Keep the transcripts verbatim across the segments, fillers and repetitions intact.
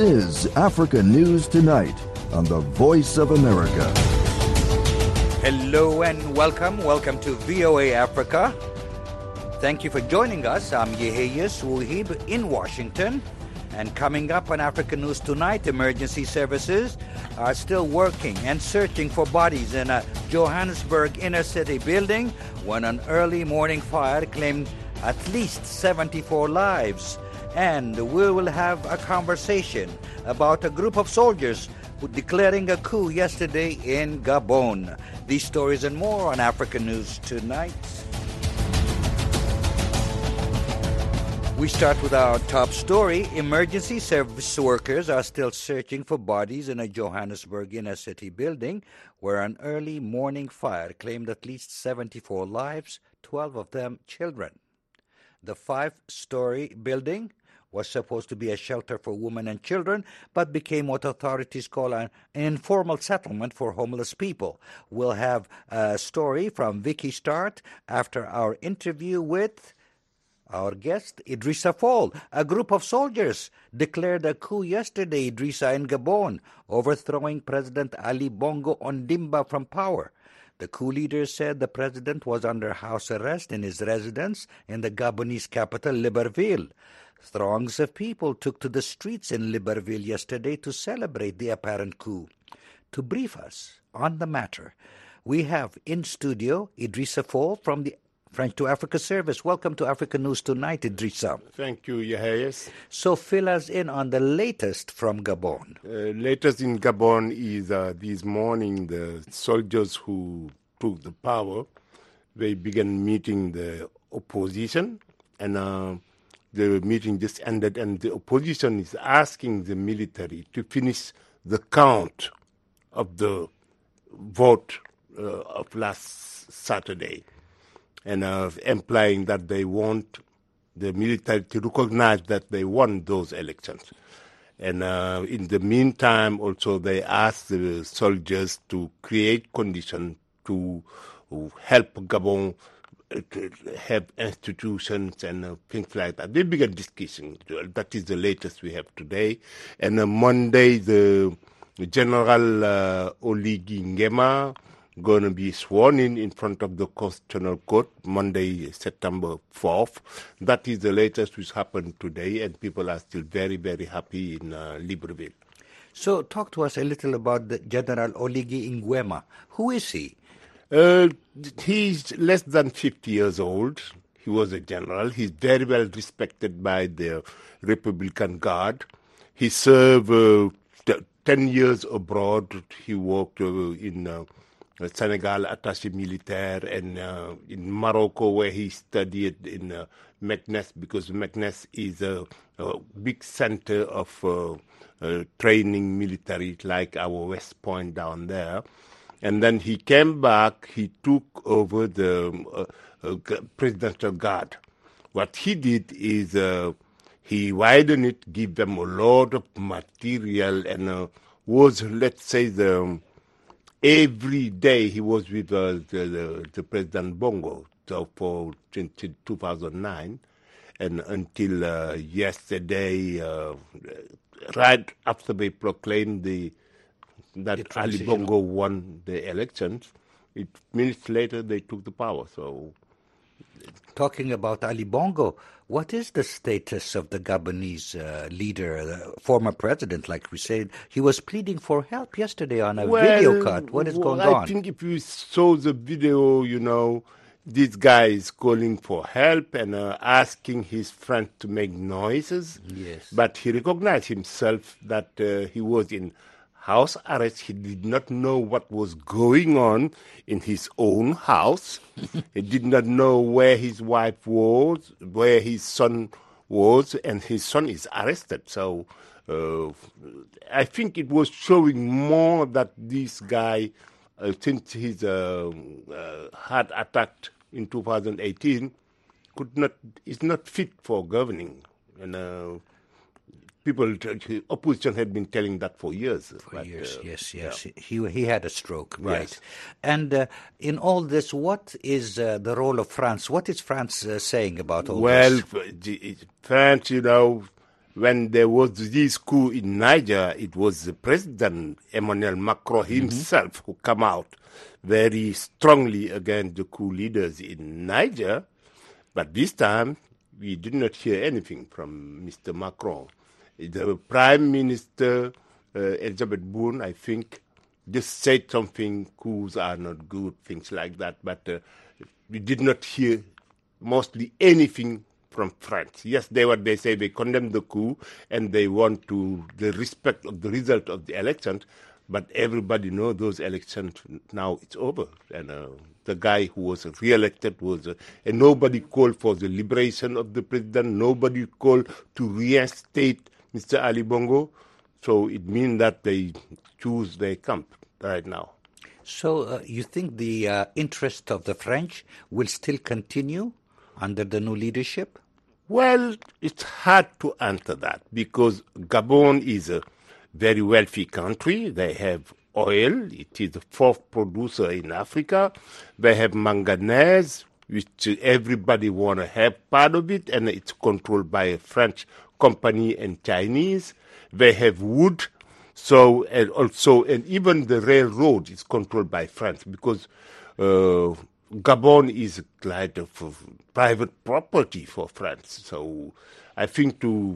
is Africa News Tonight on the Voice of America. Hello and welcome. Welcome to V O A Africa. Thank you for joining us. I'm Yeheyes Wuhib in Washington. And coming up on Africa News Tonight, emergency services are still working and searching for bodies in a Johannesburg inner city building when an early morning fire claimed at least seventy-four lives. And we will have a conversation about a group of soldiers who declaring a coup yesterday in Gabon. These stories and more on Africa News Tonight. We start with our top story. Emergency service workers are still searching for bodies in a Johannesburg inner city building where an early morning fire claimed at least seventy-four lives, twelve of them children. The five-story building was supposed to be a shelter for women and children, but became what authorities call an informal settlement for homeless people. We'll have a story from Vicky Start after our interview with our guest, Idrissa Fall. A group of soldiers declared a coup yesterday, Idrissa, in Gabon, overthrowing President Ali Bongo Ondimba from power. The coup leaders said the president was under house arrest in his residence in the Gabonese capital, Libreville. Throngs of people took to the streets in Libreville yesterday to celebrate the apparent coup. To brief us on the matter, we have in studio Idrissa Fall from the French to Africa Service. Welcome to Africa News Tonight, Idrissa. Thank you, Yeheyes. So fill us in on the latest from Gabon. Uh, latest in Gabon is uh, this morning the soldiers who took the power, they began meeting the opposition, and uh, the meeting just ended, and the opposition is asking the military to finish the count of the vote uh, of last Saturday. And uh, implying that they want the military to recognize that they won those elections. And uh, in the meantime, also they asked the soldiers to create conditions to help Gabon uh, to have institutions and uh, things like that. They began discussing. That is the latest we have today. And on uh, Monday, the General uh, Oligui Nguema going to be sworn in in front of the Constitutional Court Monday, September fourth. That is the latest which happened today, and people are still very, very happy in uh, Libreville. So talk to us a little about the General Oligui Nguema. Who is he? Uh, he's less than fifty years old. He was a general. He's very well respected by the Republican Guard. He served uh, t- ten years abroad. He worked uh, in Uh, Senegal attaché militaire, and uh, in Morocco where he studied in uh, Meknes, because Meknes is a, a big center of uh, uh, training military like our West Point down there. And then he came back, he took over the uh, uh, presidential guard. What he did is uh, he widened it, give them a lot of material, and uh, was, let's say, the every day he was with uh, the, the, the President Bongo, so for until two thousand nine, and until uh, yesterday, uh, right after they proclaimed the that The Ali transition. Bongo won the elections, it, minutes later they took the power. So, Talking about Ali Bongo, what is the status of the Gabonese uh, leader, the former president, like we said? He was pleading for help yesterday on a well, video cut. What is going I on? I think if you saw the video, you know, this guy is calling for help and uh, asking his friend to make noises. Yes. But he recognized himself that uh, he was in house arrest. He did not know what was going on in his own house. He did not know where his wife was, where his son was, and his son is arrested. So uh, I think it was showing more that this guy, uh, since his uh, uh, heart attack in two thousand eighteen, could not is not fit for governing. And uh, people, opposition had been telling that for years. For but, years, uh, yes, yes. yeah. He he had a stroke, right? Yes. And uh, in all this, what is uh, the role of France? What is France uh, saying about all Well, this? f- the- France, you know, when there was this coup in Niger, it was the President Emmanuel Macron himself mm-hmm. who came out very strongly against the coup leaders in Niger. But this time, we did not hear anything from Mister Macron. The Prime Minister, uh, Elizabeth Boone, I think, just said something, coups are not good, things like that. But uh, we did not hear mostly anything from France. Yes, they what they say, they condemn the coup and they want to the respect of the result of the elections, but everybody knows those elections now it's over. And uh, the guy who was re-elected was, uh, and nobody called for the liberation of the president, nobody called to reinstate Mister Ali Bongo, so it means that they choose their camp right now. So uh, you think the uh, interest of the French will still continue under the new leadership? Well, it's hard to answer that because Gabon is a very wealthy country. They have oil. It is the fourth producer in Africa. They have manganese, which everybody want to have part of it, and it's controlled by a French company and Chinese. They have wood. So, and also, and even the railroad is controlled by France because uh, Gabon is like a private property for France. So I think to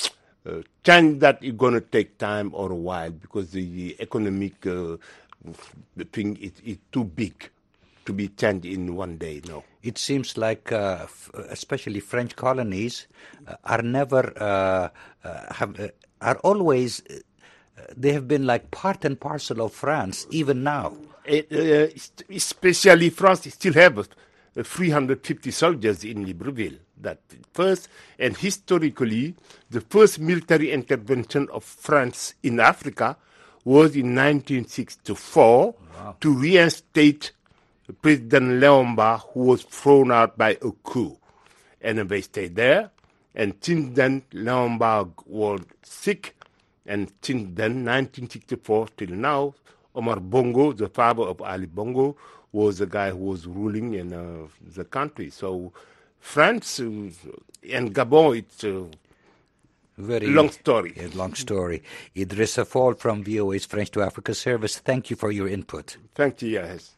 uh, change that is going to take time or a while because the economic uh, the thing is, is too big to be changed in one day. No. It seems like, uh, f- especially French colonies, uh, are never uh, uh, have uh, are always. Uh, they have been like part and parcel of France, even now. It, uh, especially France still have uh, three hundred fifty soldiers in Libreville. That first, and historically, the first military intervention of France in Africa was in nineteen sixty-four wow. to reinstate President Léon, who was thrown out by a coup. And they stayed there. And since then, Léon was sick. And since then, nineteen sixty-four till now, Omar Bongo, the father of Ali Bongo, was the guy who was ruling in uh, the country. So France uh, and Gabon, it's a very long story. A long story. Idrissa Fall from V O A's French to Africa service, thank you for your input. Thank you, yes.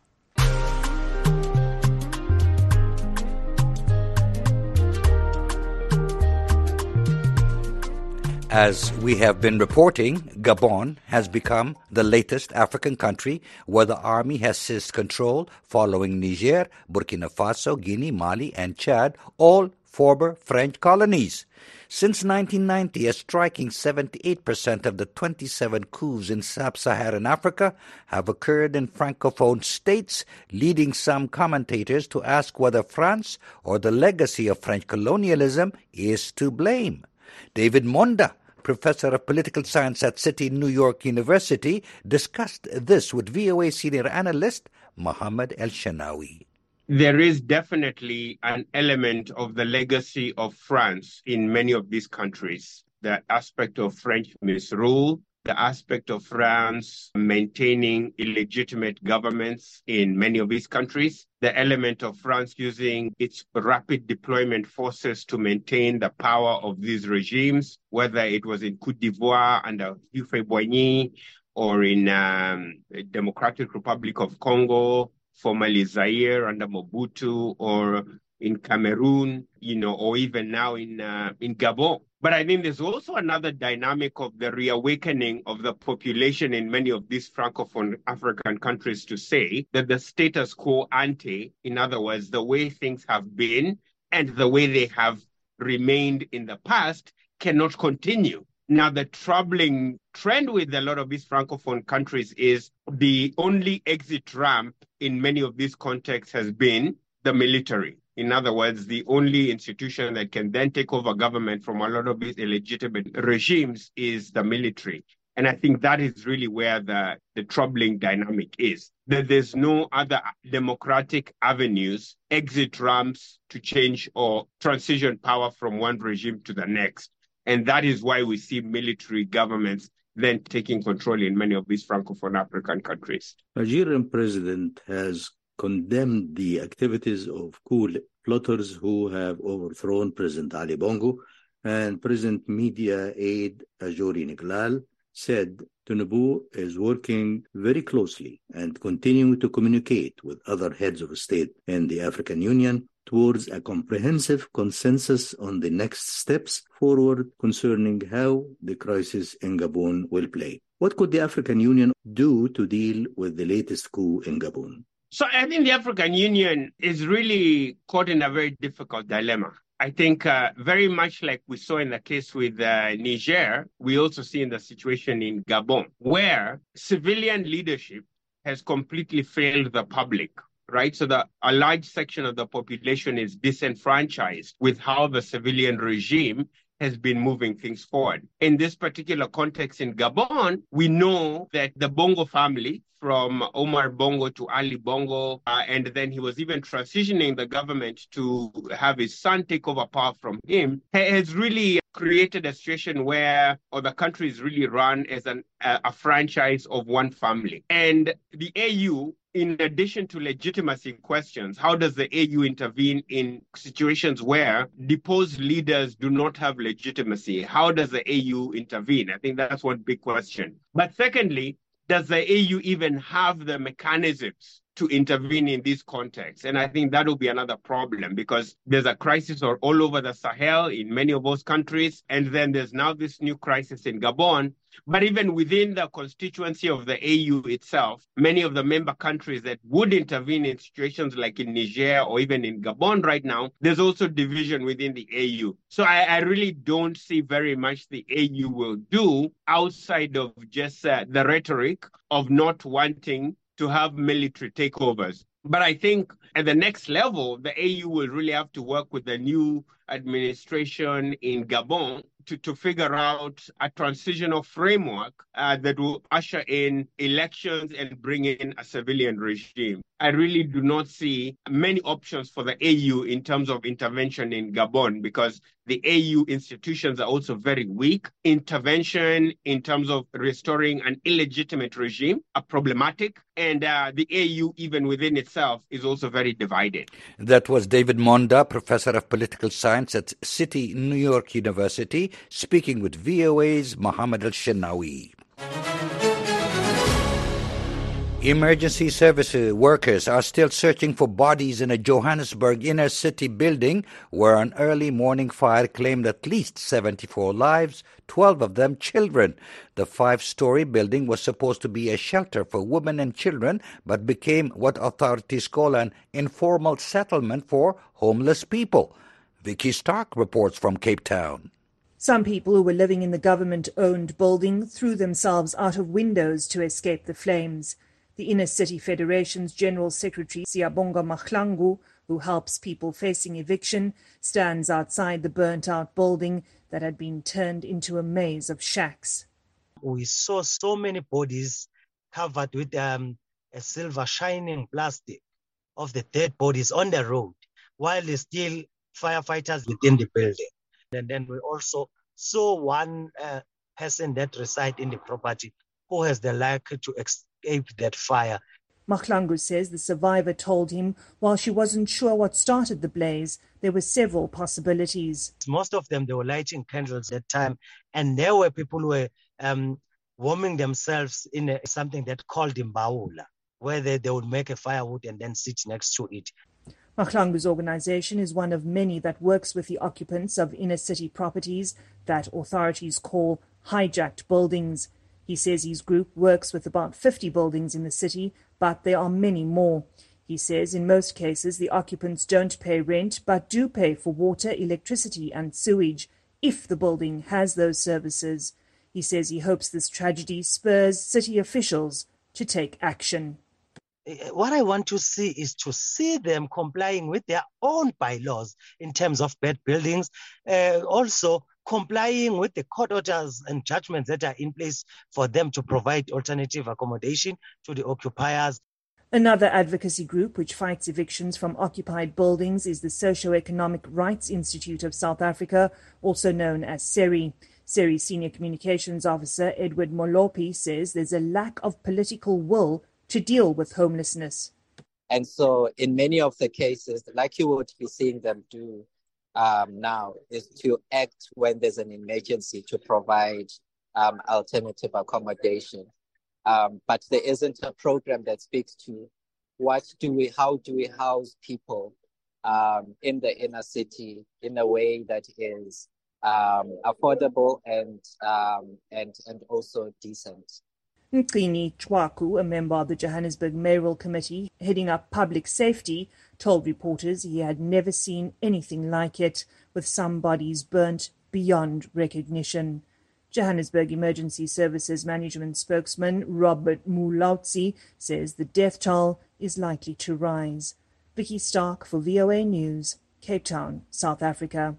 As we have been reporting, Gabon has become the latest African country where the army has seized control following Niger, Burkina Faso, Guinea, Mali, and Chad, all former French colonies. Since nineteen ninety, a striking seventy-eight percent of the twenty-seven coups in sub-Saharan Africa have occurred in Francophone states, leading some commentators to ask whether France or the legacy of French colonialism is to blame. David Monda, professor of political science at City New York University, discussed this with V O A senior analyst Mohammed El-Shanawi. There is definitely an element of the legacy of France in many of these countries. The aspect of French misrule, the aspect of France maintaining illegitimate governments in many of these countries, the element of France using its rapid deployment forces to maintain the power of these regimes, whether it was in Côte d'Ivoire under Houphouët-Boigny or in um, the Democratic Republic of Congo, formerly Zaire under Mobutu, or in Cameroon, you know, or even now in uh, in Gabon. But I think there's also another dynamic of the reawakening of the population in many of these Francophone African countries to say that the status quo ante, in other words, the way things have been and the way they have remained in the past, cannot continue. Now, the troubling trend with a lot of these Francophone countries is the only exit ramp in many of these contexts has been the military. In other words, the only institution that can then take over government from a lot of these illegitimate regimes is the military. And I think that is really where the, the troubling dynamic is, that there's no other democratic avenues, exit ramps to change or transition power from one regime to the next. And that is why we see military governments then taking control in many of these Francophone African countries. Nigerian president has condemned the activities of coup plotters who have overthrown President Ali Bongo And President Media Aide Ajori Niglal said Tinubu is working very closely and continuing to communicate with other heads of state in the African Union towards a comprehensive consensus on the next steps forward concerning how the crisis in Gabon will play. What could the African Union do to deal with the latest coup in Gabon? So I think the African Union is really caught in a very difficult dilemma. I think uh, very much like we saw in the case with uh, Niger, we also see in the situation in Gabon, where civilian leadership has completely failed the public, right? So that a large section of the population is disenfranchised with how the civilian regime has been moving things forward. In this particular context in Gabon, we know that the Bongo family, from Omar Bongo to Ali Bongo, uh, and then he was even transitioning the government to have his son take over power from him, has really created a situation where or the country is really run as an, a, a franchise of one family. And the A U, in addition to legitimacy questions, how does the A U intervene in situations where deposed leaders do not have legitimacy? How does the A U intervene? I think that's one big question. But secondly, does the A U even have the mechanisms to intervene in this context? And I think that will be another problem because there's a crisis all over the Sahel in many of those countries. And then there's now this new crisis in Gabon. But even within the constituency of the A U itself, many of the member countries that would intervene in situations like in Niger or even in Gabon right now, there's also division within the A U. So I, I really don't see very much the A U will do outside of just uh, the rhetoric of not wanting to have military takeovers. But I think at the next level, the A U will really have to work with the new administration in Gabon to, to figure out a transitional framework uh, that will usher in elections and bring in a civilian regime. I really do not see many options for the A U in terms of intervention in Gabon because the A U institutions are also very weak. Intervention in terms of restoring an illegitimate regime are problematic. And uh, the A U, even within itself, is also very divided. That was David Monda, professor of political science at City New York University, speaking with V O A's Mohammed Al-Shenawi. Emergency service workers are still searching for bodies in a Johannesburg inner city building where an early morning fire claimed at least seventy-four lives, twelve of them children. The five-story building was supposed to be a shelter for women and children, but became what authorities call an informal settlement for homeless people. Vicky Stark reports from Cape Town. Some people who were living in the government-owned building threw themselves out of windows to escape the flames. The Inner City Federation's General Secretary, Siyabonga Mahlangu, who helps people facing eviction, stands outside the burnt-out building that had been turned into a maze of shacks. We saw so many bodies covered with um, a silver shining plastic of the dead bodies on the road, while there's still firefighters within the building. And then we also saw one uh, person that resides in the property who has the luck to escape that fire. Mahlangu says the survivor told him while she wasn't sure what started the blaze, there were several possibilities. Most of them, they were lighting candles at that time, and there were people who were um, warming themselves in a, something that called imbawula, where they, they would make a firewood and then sit next to it. Mahlangu's organization is one of many that works with the occupants of inner city properties that authorities call hijacked buildings. He says his group works with about fifty buildings in the city, but there are many more. He says in most cases the occupants don't pay rent but do pay for water, electricity and sewage if the building has those services. He says he hopes this tragedy spurs city officials to take action. What I want to see is to see them complying with their own bylaws in terms of bad buildings, uh, also complying with the court orders and judgments that are in place for them to provide alternative accommodation to the occupiers. Another advocacy group which fights evictions from occupied buildings is the Socio-Economic Rights Institute of South Africa, also known as SERI. SERI Senior Communications Officer Edward Molopi says there's a lack of political will to deal with homelessness. And so in many of the cases, like you would be seeing them do, um, now is to act when there's an emergency to provide um, alternative accommodation. Um, but there isn't a program that speaks to what do we, how do we house people um, in the inner city in a way that is um, affordable and um, and and also decent. Mqini Chwaku, a member of the Johannesburg Mayoral Committee heading up public safety, told reporters he had never seen anything like it, with some bodies burnt beyond recognition. Johannesburg Emergency Services Management spokesman Robert Mulautsi says the death toll is likely to rise. Vicky Stark for V O A News, Cape Town, South Africa.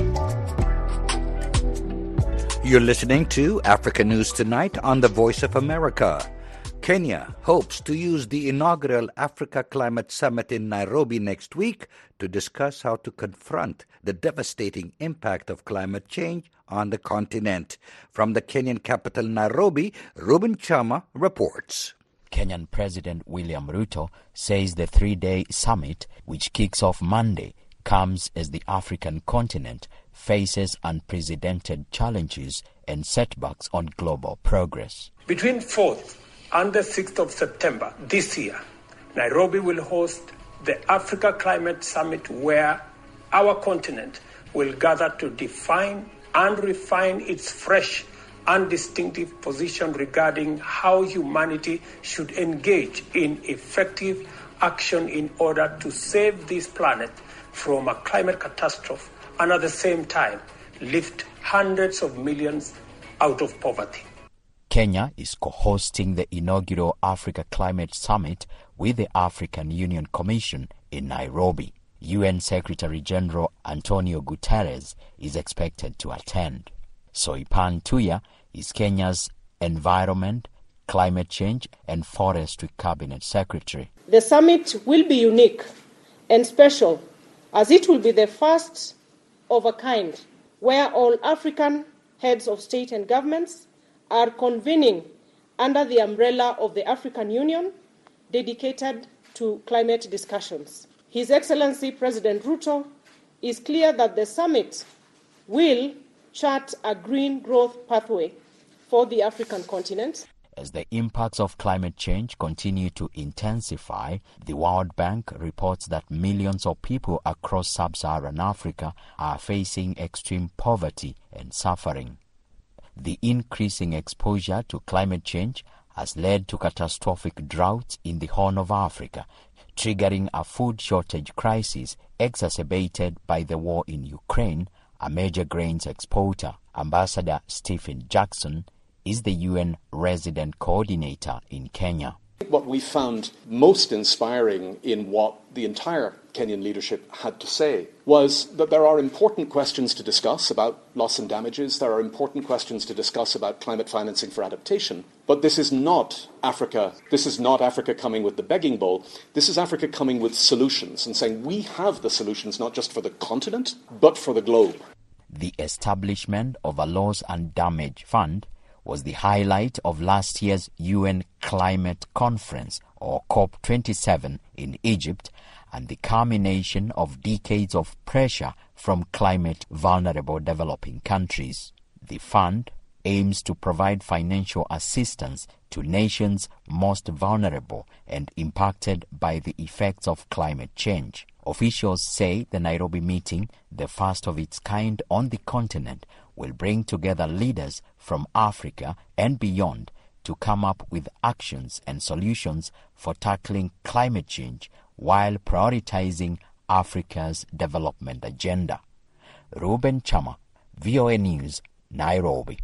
You're listening to Africa News Tonight on the Voice of America. Kenya hopes to use the inaugural Africa Climate Summit in Nairobi next week to discuss how to confront the devastating impact of climate change on the continent. From the Kenyan capital, Nairobi, Reuben Chama reports. Kenyan President William Ruto says the three-day summit, which kicks off Monday, comes as the African continent faces unprecedented challenges and setbacks on global progress. Between fourth and the sixth of September this year, Nairobi will host the Africa Climate Summit, where our continent will gather to define and refine its fresh and distinctive position regarding how humanity should engage in effective action in order to save this planet from a climate catastrophe and at the same time lift hundreds of millions out of poverty. Kenya is co-hosting the inaugural Africa Climate Summit with the African Union Commission in Nairobi. U N Secretary General Antonio Guterres is expected to attend. Soipan Tuya is Kenya's Environment, Climate Change and Forestry Cabinet Secretary. The summit will be unique and special, as it will be the first of a kind where all African heads of state and governments are convening under the umbrella of the African Union dedicated to climate discussions. His Excellency President Ruto is clear that the summit will chart a green growth pathway for the African continent. As the impacts of climate change continue to intensify, the World Bank reports that millions of people across sub-Saharan Africa are facing extreme poverty and suffering. The increasing exposure to climate change has led to catastrophic droughts in the Horn of Africa, triggering a food shortage crisis exacerbated by the war in Ukraine, a major grains exporter. Ambassador Stephen Jackson is the U N resident coordinator in Kenya. What we found most inspiring in what the entire Kenyan leadership had to say was that there are important questions to discuss about loss and damages, there are important questions to discuss about climate financing for adaptation, but this is not Africa, this is not Africa coming with the begging bowl, this is Africa coming with solutions and saying we have the solutions not just for the continent, but for the globe. The establishment of a Loss and Damage Fund was the highlight of last year's U N Climate Conference, or COP twenty-seven, in Egypt, and the culmination of decades of pressure from climate-vulnerable developing countries. The fund aims to provide financial assistance to nations most vulnerable and impacted by the effects of climate change. Officials say the Nairobi meeting, the first of its kind on the continent, will bring together leaders from Africa and beyond to come up with actions and solutions for tackling climate change while prioritizing Africa's development agenda. Reuben Chama, V O A News, Nairobi.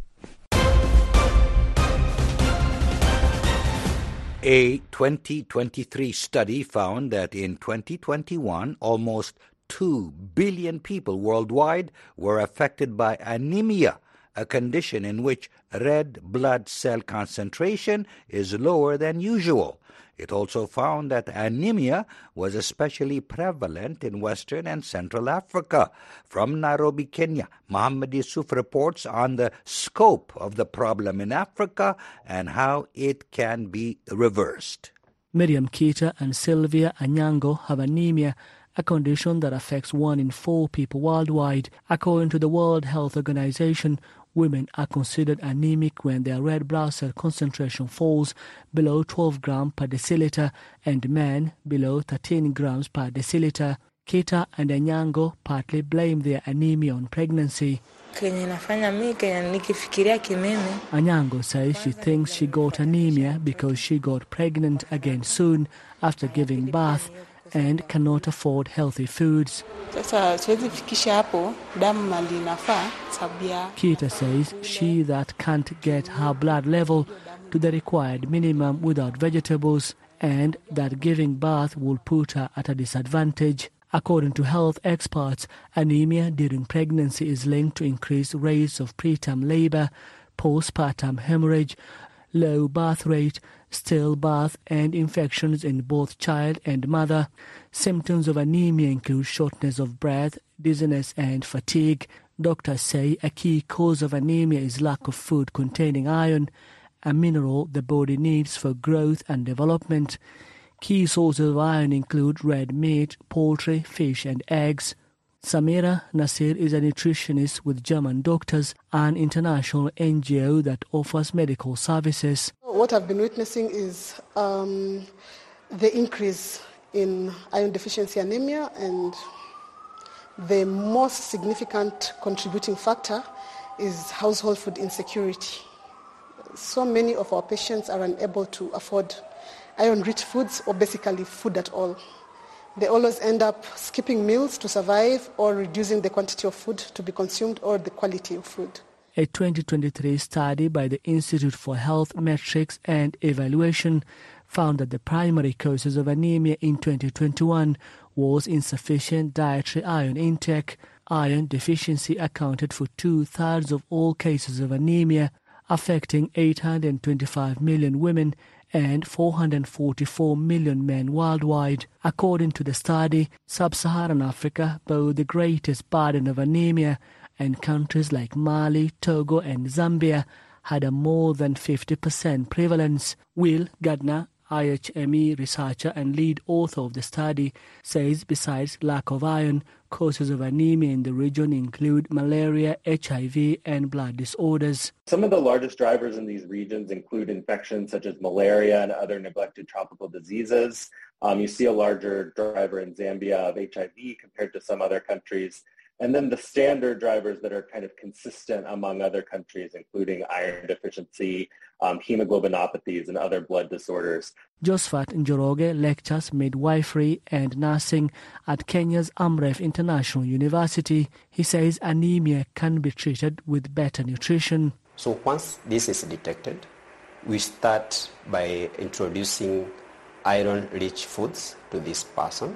A twenty twenty-three study found that in twenty twenty-one, almost two billion people worldwide were affected by anemia, a condition in which red blood cell concentration is lower than usual. It also found that anemia was especially prevalent in Western and Central Africa. From Nairobi, Kenya, Mohammed Yusuf reports on the scope of the problem in Africa and how it can be reversed. Miriam Keita and Sylvia Anyango have anemia a condition that affects one in four people worldwide. According to the World Health Organization, women are considered anemic when their red blood cell concentration falls below twelve grams per deciliter and men below thirteen grams per deciliter. Kita and Anyango partly blame their anemia on pregnancy. Anyango says she thinks she got anemia because she got pregnant again soon after giving birth and cannot afford healthy foods. Kita says she that can't get her blood level to the required minimum without vegetables and that giving birth will put her at a disadvantage. According to health experts, anemia during pregnancy is linked to increased rates of preterm labor, postpartum hemorrhage, low birth rate, stillbirth, and infections in both child and mother. Symptoms of anemia include shortness of breath, dizziness, and fatigue. Doctors say a key cause of anemia is lack of food containing iron, a mineral the body needs for growth and development. Key sources of iron include red meat, poultry, fish, and eggs. Samira Nasir is a nutritionist with German Doctors, an international N G O that offers medical services. What I've been witnessing is um, the increase in iron deficiency anemia, and the most significant contributing factor is household food insecurity. So many of our patients are unable to afford iron-rich foods or basically food at all. They always end up skipping meals to survive or reducing the quantity of food to be consumed or the quality of food. A twenty twenty-three study by the Institute for Health Metrics and Evaluation found that the primary causes of anemia in twenty twenty-one was insufficient dietary iron intake. Iron deficiency accounted for two-thirds of all cases of anemia, affecting eight hundred twenty-five million women and four hundred forty-four million men worldwide. According to the study, Sub-Saharan Africa bore the greatest burden of anemia, and countries like Mali, Togo, and Zambia had a more than fifty percent prevalence. Will Gardner, I H M E researcher and lead author of the study, says besides lack of iron, causes of anemia in the region include malaria, H I V, and blood disorders. Some of the largest drivers in these regions include infections such as malaria and other neglected tropical diseases. Um, you see a larger driver in Zambia of H I V compared to some other countries. And then the standard drivers that are kind of consistent among other countries, including iron deficiency, um, hemoglobinopathies, and other blood disorders. Josephat Njoroge lectures midwifery and nursing at Kenya's Amref International University. He says anemia can be treated with better nutrition. So once this is detected, we start by introducing iron-rich foods to this person.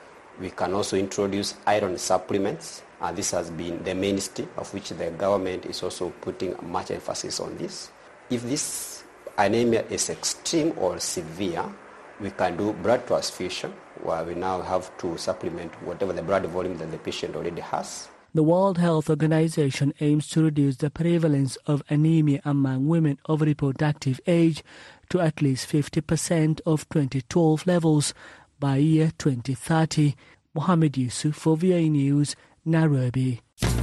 We can also introduce iron supplements. And this has been the mainstay of which the government is also putting much emphasis on this. If this anemia is extreme or severe, we can do blood transfusion, where we now have to supplement whatever the blood volume that the patient already has. The World Health Organization aims to reduce the prevalence of anemia among women of reproductive age to at least fifty percent of twenty twelve levels by year twenty thirty. Mohammed Yusuf for V A News, Nairobi.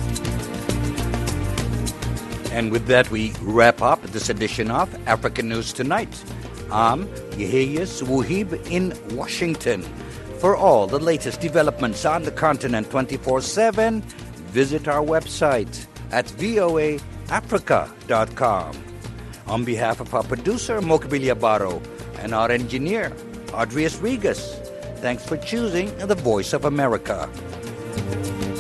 And with that, we wrap up this edition of African News Tonight. I'm Yehiyas Wuhib in Washington. For all the latest developments on the continent twenty-four seven, visit our website at voa africa dot com. On behalf of our producer, Mokbilia Baro, and our engineer, Adrius Regas, thanks for choosing the Voice of America.